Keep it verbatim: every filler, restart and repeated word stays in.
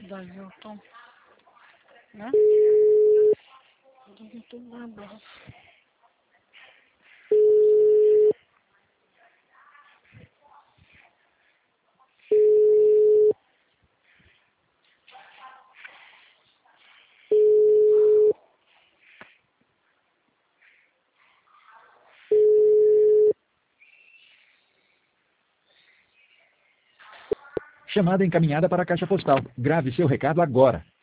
da Hilton, né? Do Barbosa. Chamada encaminhada para a caixa postal. Grave seu recado agora.